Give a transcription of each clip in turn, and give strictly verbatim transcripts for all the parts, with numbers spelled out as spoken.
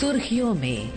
सुर्खियों में।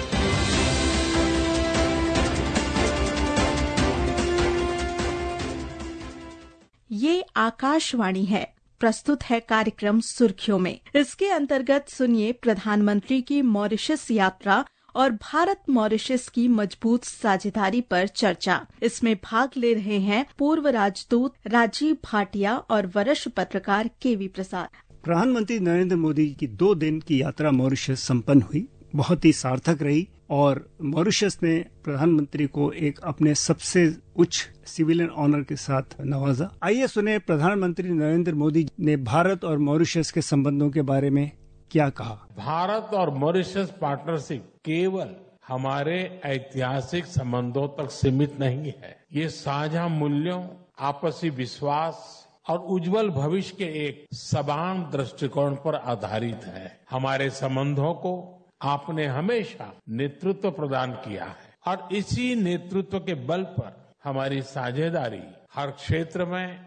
ये आकाशवाणी है, प्रस्तुत है कार्यक्रम सुर्खियों में। इसके अंतर्गत सुनिए प्रधानमंत्री की मॉरिशस यात्रा और भारत मॉरिशस की मजबूत साझेदारी पर चर्चा। इसमें भाग ले रहे हैं पूर्व राजदूत राजीव भाटिया और वरिष्ठ पत्रकार केवी प्रसाद। प्रधानमंत्री नरेंद्र मोदी की दो दिन की यात्रा मॉरिशस संपन्न हुई, बहुत ही सार्थक रही और मॉरिशस ने प्रधानमंत्री को एक अपने सबसे उच्च सिविलियन ऑनर के साथ नवाजा। आइए सुने प्रधानमंत्री नरेंद्र मोदी ने भारत और मॉरिशस के संबंधों के बारे में क्या कहा। भारत और मॉरिशस पार्टनरशिप केवल हमारे ऐतिहासिक संबंधों तक सीमित नहीं है, ये साझा मूल्यों, आपसी विश्वास और उज्जवल भविष्य के एक समान दृष्टिकोण पर आधारित है। हमारे संबंधों को आपने हमेशा नेतृत्व प्रदान किया है और इसी नेतृत्व के बल पर हमारी साझेदारी हर क्षेत्र में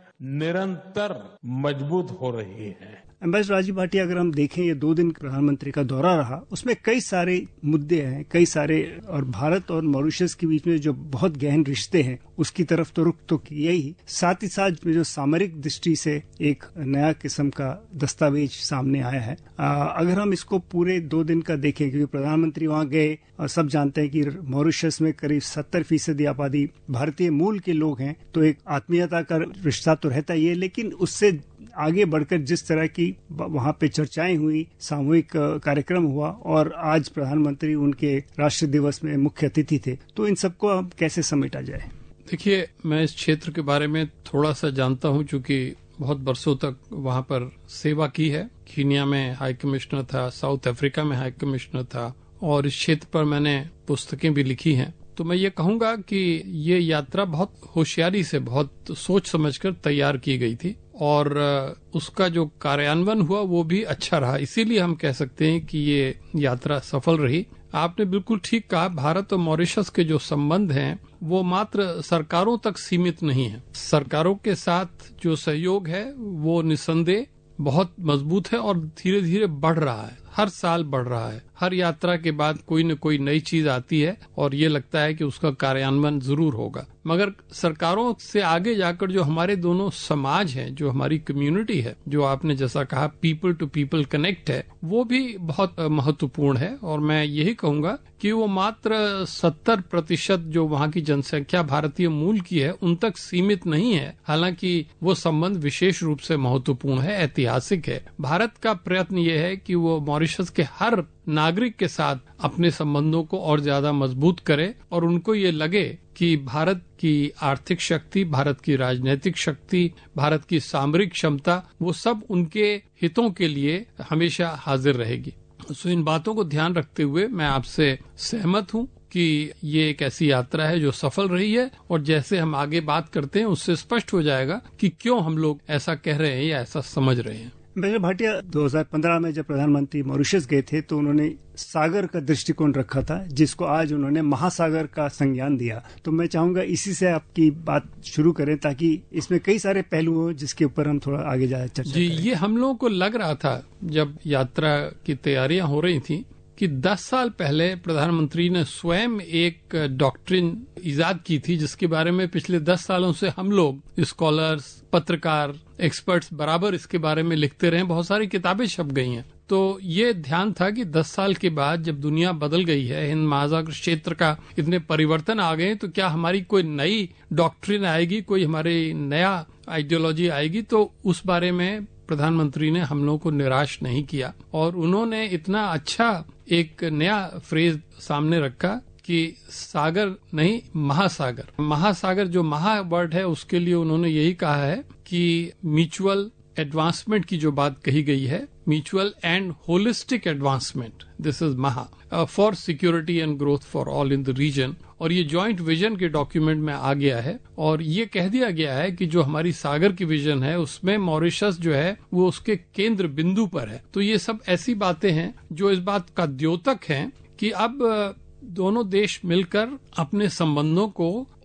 निरंतर मजबूत हो रही है। एम्बेसडर राजीव भाटिया, अगर हम देखें ये दो दिन प्रधानमंत्री का दौरा रहा, उसमें कई सारे मुद्दे हैं, कई सारे, और भारत और मॉरिशस के बीच में जो बहुत गहन रिश्ते हैं उसकी तरफ तो रुख तो किया ही, साथ ही साथ जो सामरिक दृष्टि से एक नया किस्म का दस्तावेज सामने आया है। आ, अगर हम इसको पूरे दो दिन का देखें, क्योंकि प्रधानमंत्री वहां गए और सब जानते हैं कि मॉरिशस में करीब सत्तर फीसदी आबादी भारतीय मूल के लोग हैं, तो एक आत्मीयता का रिश्ता तो रहता ही है, लेकिन उससे आगे बढ़कर जिस तरह की वहां पे चर्चाएं हुई, सामूहिक कार्यक्रम हुआ और आज प्रधानमंत्री उनके राष्ट्र दिवस में मुख्य अतिथि थे, तो इन सबको अब कैसे समेटा जाए। देखिए, मैं इस क्षेत्र के बारे में थोड़ा सा जानता हूं, चूंकि बहुत बरसों तक वहां पर सेवा की है। कीनिया में हाई कमिश्नर था, साउथ अफ्रीका में हाई कमिश्नर था और इस क्षेत्र पर मैंने पुस्तकें भी लिखी हैं। तो मैं ये कहूंगा कि ये यात्रा बहुत होशियारी से, बहुत सोच समझकर तैयार की गई थी और उसका जो कार्यान्वयन हुआ वो भी अच्छा रहा। इसीलिए हम कह सकते हैं कि ये यात्रा सफल रही। आपने बिल्कुल ठीक कहा, भारत और मॉरिशस के जो संबंध हैं वो मात्र सरकारों तक सीमित नहीं है। सरकारों के साथ जो सहयोग है वो निसंदेह बहुत मजबूत है और धीरे धीरे बढ़ रहा है, हर साल बढ़ रहा है। हर यात्रा के बाद कोई न कोई नई चीज आती है और ये लगता है कि उसका कार्यान्वयन जरूर होगा। मगर सरकारों से आगे जाकर जो हमारे दोनों समाज हैं, जो हमारी कम्युनिटी है, जो आपने जैसा कहा पीपल टू पीपल कनेक्ट है, वो भी बहुत महत्वपूर्ण है। और मैं यही कहूंगा कि वो मात्र सत्तर प्रतिशत जो वहाँ की जनसंख्या भारतीय मूल की है उन तक सीमित नहीं है। हालांकि वो संबंध विशेष रूप से महत्वपूर्ण है, ऐतिहासिक है। भारत का प्रयत्न ये है कि वो मॉरिशस के हर नागरिक के साथ अपने संबंधों को और ज्यादा मजबूत करे और उनको ये लगे कि भारत की आर्थिक शक्ति, भारत की राजनीतिक शक्ति, भारत की सामरिक क्षमता, वो सब उनके हितों के लिए हमेशा हाजिर रहेगी। सो इन बातों को ध्यान रखते हुए मैं आपसे सहमत हूँ कि ये एक ऐसी यात्रा है जो सफल रही है और जैसे हम आगे बात करते हैं उससे स्पष्ट हो जाएगा कि क्यों हम लोग ऐसा कह रहे हैं या ऐसा समझ रहे हैं। एम्बेसडर भाटिया, दो हज़ार पंद्रह में जब प्रधानमंत्री मॉरिशस गए थे तो उन्होंने सागर का दृष्टिकोण रखा था, जिसको आज उन्होंने महासागर का संज्ञान दिया। तो मैं चाहूंगा इसी से आपकी बात शुरू करें ताकि इसमें कई सारे पहलू हो जिसके ऊपर हम थोड़ा आगे जाए चर्चा जी करें। ये हम लोगों को लग रहा था जब यात्रा की तैयारियां हो रही थी कि दस साल पहले प्रधानमंत्री ने स्वयं एक डॉक्ट्रिन इजाद की थी जिसके बारे में पिछले दस सालों से हम लोग स्कॉलर्स, पत्रकार, एक्सपर्ट्स बराबर इसके बारे में लिखते रहे, बहुत सारी किताबें छप गई हैं। तो ये ध्यान था कि दस साल के बाद जब दुनिया बदल गई है, हिंद महासागर क्षेत्र का इतने परिवर्तन आ गए, तो क्या हमारी कोई नई डॉक्ट्रिन आएगी, कोई हमारी नया आइडियोलॉजी आएगी। तो उस बारे में प्रधानमंत्री ने हम लोगों को निराश नहीं किया और उन्होंने इतना अच्छा एक नया फ्रेज सामने रखा कि सागर नहीं, महासागर। महासागर जो महा वर्ड है उसके लिए उन्होंने यही कहा है कि म्यूचुअल एडवांसमेंट की जो बात कही गई है, mutual and holistic advancement, this is महा for security and growth for all in the region. और ये जॉइंट विजन के डॉक्यूमेंट में आ गया है और ये कह दिया गया है कि जो हमारी सागर की विजन है उसमें मॉरिशस जो है वो उसके केंद्र बिंदु पर है। तो ये सब ऐसी बातें हैं जो इस बात का द्योतक हैं कि अब दोनों देश मिलकर अपने संबंधों को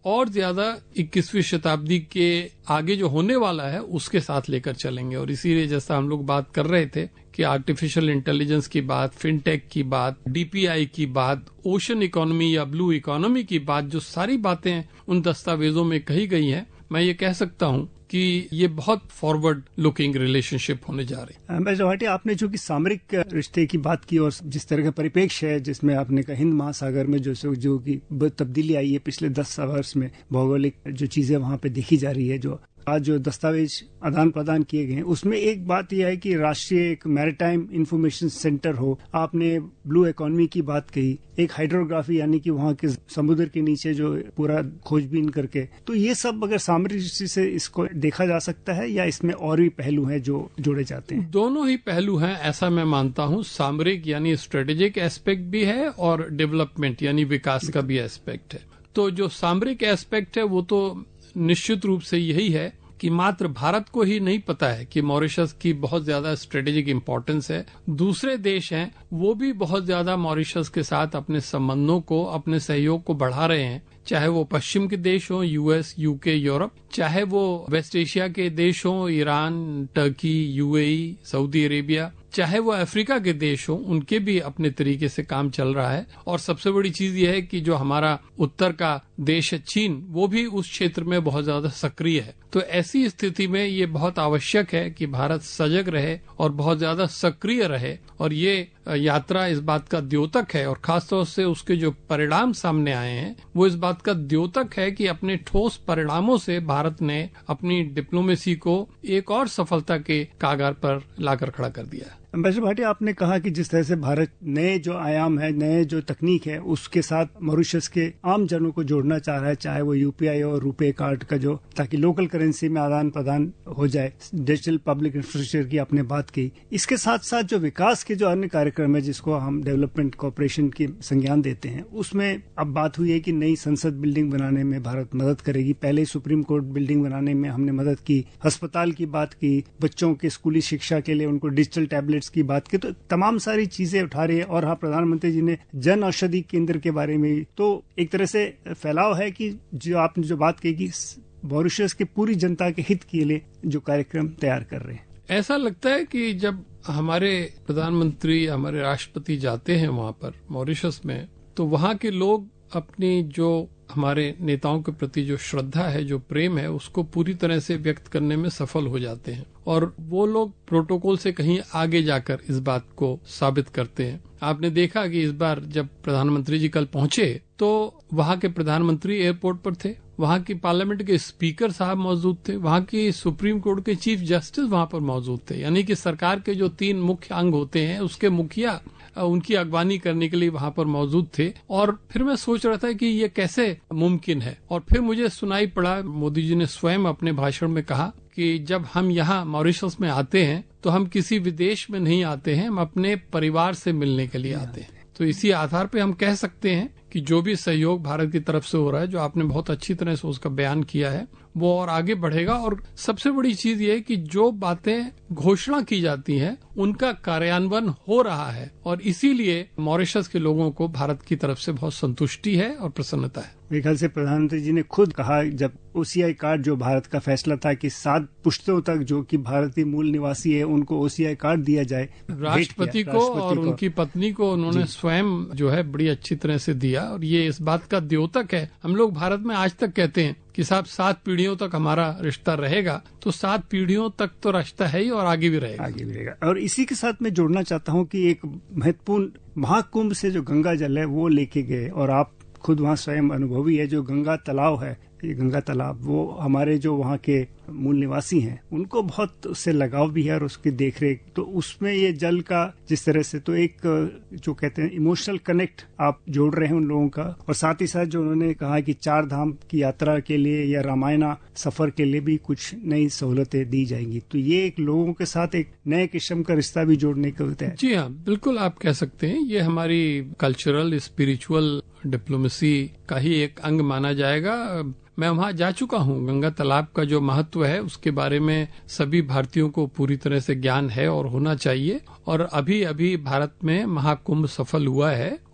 और ज्यादा इक्कीसवीं शताब्दी के आगे जो होने वाला है उसके साथ लेकर चलेंगे। और इसीलिए जैसा हम लोग बात कर रहे थे कि आर्टिफिशियल इंटेलिजेंस की बात, फिनटेक की बात, डीपीआई की बात, ओशन इकोनॉमी या ब्लू इकोनॉमी की बात, जो सारी बातें उन दस्तावेजों में कही गई हैं, मैं ये कह सकता हूँ कि ये बहुत फॉरवर्ड लुकिंग रिलेशनशिप होने जा रही है। एम्बेसडर भाटी, आपने जो कि सामरिक रिश्ते की बात की और जिस तरह का परिप्रेक्ष्य है जिसमें आपने कहा हिंद महासागर में जो जो की तब्दीली आई है पिछले दस वर्ष में, भौगोलिक जो चीजें वहां पे देखी जा रही है, जो आज जो दस्तावेज आदान प्रदान किए गए हैं, उसमें एक बात यह है कि राष्ट्रीय एक मैरीटाइम इंफॉर्मेशन सेंटर हो। आपने ब्लू इकोनॉमी की बात कही, एक हाइड्रोग्राफी यानी कि वहाँ के समुद्र के नीचे जो पूरा खोजबीन करके, तो ये सब अगर सामरिक दृष्टि से इसको देखा जा सकता है या इसमें और भी पहलू हैं जो जोड़े जाते हैं? दोनों ही पहलू हैं, ऐसा मैं मानता हूँ। सामरिक यानी स्ट्रेटेजिक एस्पेक्ट भी है और डेवलपमेंट यानी विकास का भी एस्पेक्ट है। तो जो सामरिक एस्पेक्ट है वो तो निश्चित रूप से यही है कि मात्र भारत को ही नहीं पता है कि मॉरिशस की बहुत ज्यादा स्ट्रेटेजिक इंपॉर्टेंस है। दूसरे देश हैं वो भी बहुत ज्यादा मॉरिशस के साथ अपने संबंधों को, अपने सहयोग को बढ़ा रहे हैं, चाहे वो पश्चिम के देश हो, यूएस, यूके, यूरोप, चाहे वो वेस्ट एशिया के देश हो, Iran, Turkey, UAE, Saudi Arabia, चाहे वो अफ्रीका के देश हो, उनके भी अपने तरीके से काम चल रहा है। और सबसे बड़ी चीज यह है कि जो हमारा उत्तर का देश है चीन, वो भी उस क्षेत्र में बहुत ज्यादा सक्रिय है। तो ऐसी स्थिति में ये बहुत आवश्यक है कि भारत सजग रहे और बहुत ज्यादा सक्रिय रहे। और ये यात्रा इस बात का द्योतक है, और खासतौर से उसके जो परिणाम सामने आए हैं वो इस बात का द्योतक है कि अपने ठोस परिणामों से भारत ने अपनी डिप्लोमेसी को एक और सफलता के कागार पर लाकर खड़ा कर दिया है। एम्बेसडर भाटी, आपने कहा कि जिस तरह से भारत नए जो आयाम है, नए जो तकनीक है, उसके साथ मॉरिशस के आम जनों को जोड़ना चाह रहा है, चाहे वो यूपीआई और रुपे कार्ड का जो, ताकि लोकल करेंसी में आदान प्रदान हो जाए, डिजिटल पब्लिक इंफ्रास्ट्रक्चर की आपने बात की। इसके साथ साथ जो विकास के जो अन्य कार्यक्रम है जिसको हम डेवलपमेंट कॉर्पोरेशन की संज्ञान देते हैं, उसमें अब बात हुई है कि नई संसद बिल्डिंग बनाने में भारत मदद करेगी। पहले सुप्रीम कोर्ट बिल्डिंग बनाने में हमने मदद की, अस्पताल की बात की, बच्चों के स्कूली शिक्षा के लिए उनको डिजिटल टैबलेट की बात की, तो तमाम सारी चीजें उठा रही है। और हाँ, प्रधानमंत्री जी ने जन औषधि केंद्र के बारे में, तो एक तरह से फैलाव है कि जो आपने जो बात कही कि मॉरिशस के पूरी जनता के हित के लिए जो कार्यक्रम तैयार कर रहे हैं। ऐसा लगता है कि जब हमारे प्रधानमंत्री, हमारे राष्ट्रपति जाते हैं वहां पर मॉरिशस में, तो वहां के लोग अपनी जो हमारे नेताओं के प्रति जो श्रद्धा है, जो प्रेम है, उसको पूरी तरह से व्यक्त करने में सफल हो जाते हैं। और वो लोग प्रोटोकॉल से कहीं आगे जाकर इस बात को साबित करते हैं। आपने देखा कि इस बार जब प्रधानमंत्री जी कल पहुंचे तो वहां के प्रधानमंत्री एयरपोर्ट पर थे, वहां की पार्लियामेंट के स्पीकर साहब मौजूद थे, वहां की सुप्रीम कोर्ट के चीफ जस्टिस वहां पर मौजूद थे। यानी कि सरकार के जो तीन मुख्य अंग होते हैं उसके मुखिया उनकी अगवानी करने के लिए वहां पर मौजूद थे। और फिर मैं सोच रहा था कि ये कैसे मुमकिन है। और फिर मुझे सुनाई पड़ा, मोदी जी ने स्वयं अपने भाषण में कहा कि जब हम यहाँ मॉरिशस में आते हैं तो हम किसी विदेश में नहीं आते हैं, हम अपने परिवार से मिलने के लिए आते हैं। तो इसी आधार पे हम कह सकते हैं कि जो भी सहयोग भारत की तरफ से हो रहा है, जो आपने बहुत अच्छी तरह से उसका बयान किया है, वो और आगे बढ़ेगा। और सबसे बड़ी चीज ये है कि जो बातें घोषणा की जाती हैं उनका कार्यान्वयन हो रहा है। और इसीलिए मॉरिशस के लोगों को भारत की तरफ से बहुत संतुष्टि है और प्रसन्नता है। मेरे ख्याल से प्रधानमंत्री जी ने खुद कहा, जब ओसीआई कार्ड, जो भारत का फैसला था कि सात पुश्तों तक जो कि भारतीय मूल निवासी है उनको ओसीआई कार्ड दिया जाए, राष्ट्रपति को और उनकी पत्नी को उन्होंने स्वयं जो है बड़ी अच्छी तरह से दिया। और ये इस बात का द्योतक है। हम लोग भारत में आज तक कहते हैं कि साहब सात पीढ़ियों तक हमारा रिश्ता रहेगा, तो सात पीढ़ियों तक तो रिश्ता है ही और आगे भी रहेगा आगे भी रहेगा। और इसी के साथ मैं जोड़ना चाहता हूं कि एक महत्वपूर्ण महाकुंभ से जो गंगा जल है वो लेके गए, और आप खुद वहाँ स्वयं अनुभवी है। जो गंगा तालाब है, ये गंगा तालाब, वो हमारे जो वहाँ के मूल निवासी हैं उनको बहुत उससे लगाव भी है और उसकी देखरेख। तो उसमें ये जल का जिस तरह से, तो एक जो कहते हैं इमोशनल कनेक्ट आप जोड़ रहे हैं उन लोगों का। और साथ ही साथ जो उन्होंने कहा कि चार धाम की यात्रा के लिए या रामायणा सफर के लिए भी कुछ नई सहूलतें दी जाएंगी। तो ये एक लोगों के साथ एक नए किस्म का रिश्ता भी जोड़ने का होता है। जी हाँ, बिल्कुल आप कह सकते हैं। ये हमारी कल्चरल स्पिरिचुअल डिप्लोमेसी का ही एक अंग माना जाएगा। मैं वहां जा चुका हूं। गंगा तालाब का जो महत्व है उसके बारे में सभी भारतीयों को पूरी तरह से ज्ञान है और होना चाहिए। और अभी अभी भारत में महाकुंभ सफल हुआ है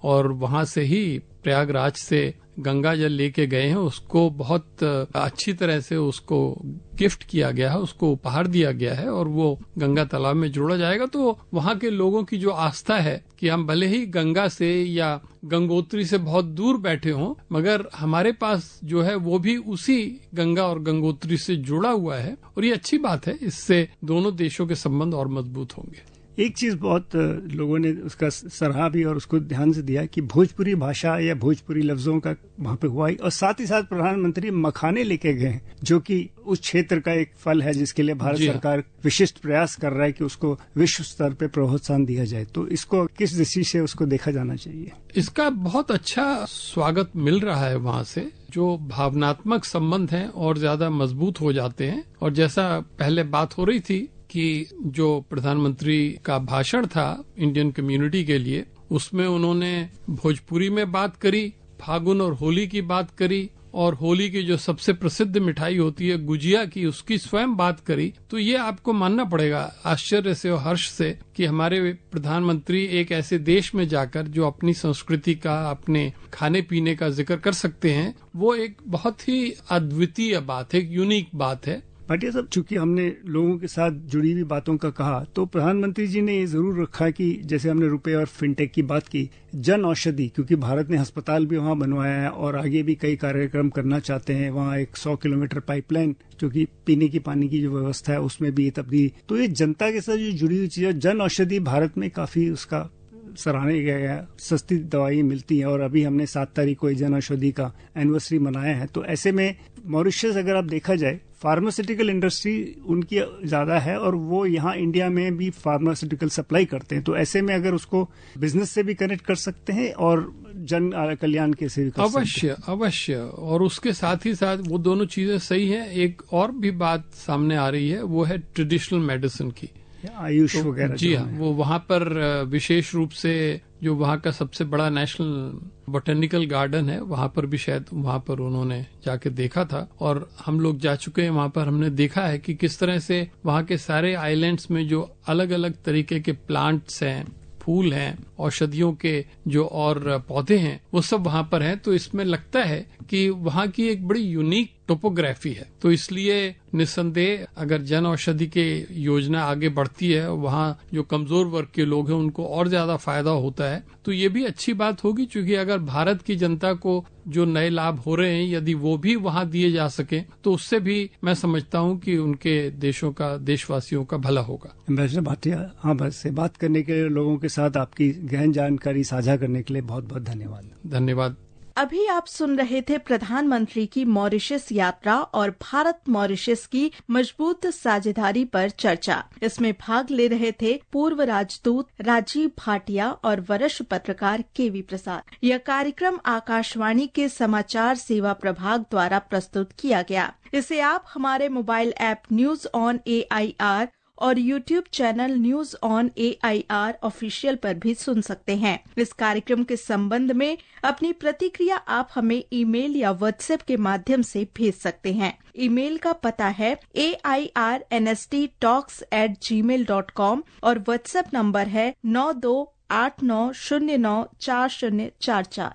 और वहां से ही प्रयागराज से गंगा जल लेके गए हैं। उसको बहुत अच्छी तरह से उसको गिफ्ट किया गया है, उसको उपहार दिया गया है और वो गंगा तालाब में जोड़ा जाएगा। तो वहाँ के लोगों की जो आस्था है कि हम भले ही गंगा से या गंगोत्री से बहुत दूर बैठे हों, मगर हमारे पास जो है वो भी उसी गंगा और गंगोत्री से जुड़ा हुआ है और ये अच्छी बात है। इससे दोनों देशों के संबंध और मजबूत होंगे। एक चीज बहुत लोगों ने उसका सराहा भी और उसको ध्यान से दिया कि भोजपुरी भाषा या भोजपुरी लफ्जों का वहां पे हुआ, और साथ ही साथ प्रधानमंत्री मखाने लेके गए जो कि उस क्षेत्र का एक फल है जिसके लिए भारत सरकार विशिष्ट प्रयास कर रहा है कि उसको विश्व स्तर पे प्रोत्साहन दिया जाए। तो इसको किस दृष्टि से उसको देखा जाना चाहिए? इसका बहुत अच्छा स्वागत मिल रहा है वहाँ से। जो भावनात्मक संबंध हैं और ज्यादा मजबूत हो जाते हैं। और जैसा पहले बात हो रही थी कि जो प्रधानमंत्री का भाषण था इंडियन कम्युनिटी के लिए, उसमें उन्होंने भोजपुरी में बात करी, फागुन और होली की बात करी, और होली की जो सबसे प्रसिद्ध मिठाई होती है गुजिया की, उसकी स्वयं बात करी। तो ये आपको मानना पड़ेगा आश्चर्य से और हर्ष से कि हमारे प्रधानमंत्री एक ऐसे देश में जाकर जो अपनी संस्कृति का, अपने खाने पीने का जिक्र कर सकते हैं, वो एक बहुत ही अद्वितीय बात है, एक यूनिक बात है। भाटिया साहब, चूंकि हमने लोगों के साथ जुड़ी हुई बातों का कहा, तो प्रधानमंत्री जी ने ये जरूर रखा कि जैसे हमने रुपए और फिनटेक की बात की, जन औषधि, क्योंकि भारत ने अस्पताल भी वहां बनवाया है और आगे भी कई कार्यक्रम करना चाहते हैं। वहां एक सौ किलोमीटर पाइपलाइन जो कि पीने की पानी की जो व्यवस्था है उसमें भी तब्दीली। तो ये जनता के साथ जो जुड़ी हुई चीज है, जन औषधि भारत में काफी उसका सराहने गया है। सस्ती दवाई मिलती है और अभी हमने सात तारीख को जन औषधि का एनिवर्सरी मनाया है। तो ऐसे में मॉरिशस अगर आप देखा जाए, फार्मास्यूटिकल इंडस्ट्री उनकी ज्यादा है और वो यहाँ इंडिया में भी फार्मास्यूटिकल सप्लाई करते हैं। तो ऐसे में अगर उसको बिजनेस से भी कनेक्ट कर सकते हैं और जन कल्याण के से भी कर अवश्य सकते हैं। अवश्य। और उसके साथ ही साथ वो दोनों चीजें सही हैं। एक और भी बात सामने आ रही है, वो है ट्रेडिशनल मेडिसिन की, आयुष तो वगैरह। जी हाँ, वो वहाँ पर विशेष रूप से जो वहाँ का सबसे बड़ा नेशनल बोटेनिकल गार्डन है, वहाँ पर भी शायद वहाँ पर उन्होंने जाके देखा था और हम लोग जा चुके हैं वहाँ पर। हमने देखा है कि किस तरह से वहाँ के सारे आइलैंड्स में जो अलग अलग तरीके के प्लांट्स हैं, फूल हैं, औषधियों के जो और पौधे हैं, वो सब वहाँ पर हैं। तो इसमें लगता है कि वहाँ की एक बड़ी यूनिक टोपोग्राफी है। तो इसलिए निस्संदेह अगर जन औषधि के योजना आगे बढ़ती है, वहाँ जो कमजोर वर्ग के लोग हैं उनको और ज्यादा फायदा होता है, तो ये भी अच्छी बात होगी। क्योंकि अगर भारत की जनता को जो नए लाभ हो रहे हैं, यदि वो भी वहाँ दिए जा सके, तो उससे भी मैं समझता हूँ कि उनके देशों का, देशवासियों का भला होगा। एम्बेसडर भाटिया, हाँ, बस से बात करने के लिए, लोगों के साथ आपकी गहन जानकारी साझा करने के लिए बहुत बहुत धन्यवाद। धन्यवाद। अभी आप सुन रहे थे प्रधानमंत्री की मॉरिशस यात्रा और भारत मॉरिशस की मजबूत साझेदारी पर चर्चा। इसमें भाग ले रहे थे पूर्व राजदूत राजीव भाटिया और वरिष्ठ पत्रकार केवी प्रसाद। यह कार्यक्रम आकाशवाणी के समाचार सेवा प्रभाग द्वारा प्रस्तुत किया गया। इसे आप हमारे mobile app news on A I R और YouTube channel news on A I R official पर भी सुन सकते हैं। इस कार्यक्रम के संबंध में अपनी प्रतिक्रिया आप हमें ईमेल या व्हाट्सएप के माध्यम से भेज सकते हैं। ईमेल का पता है A I R N S T talks at Gmail dot com और व्हाट्सएप नंबर है नौ दो आठ नौ शून्य नौ चार शून्य चार चार।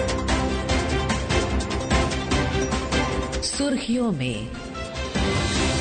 सुर्खियों में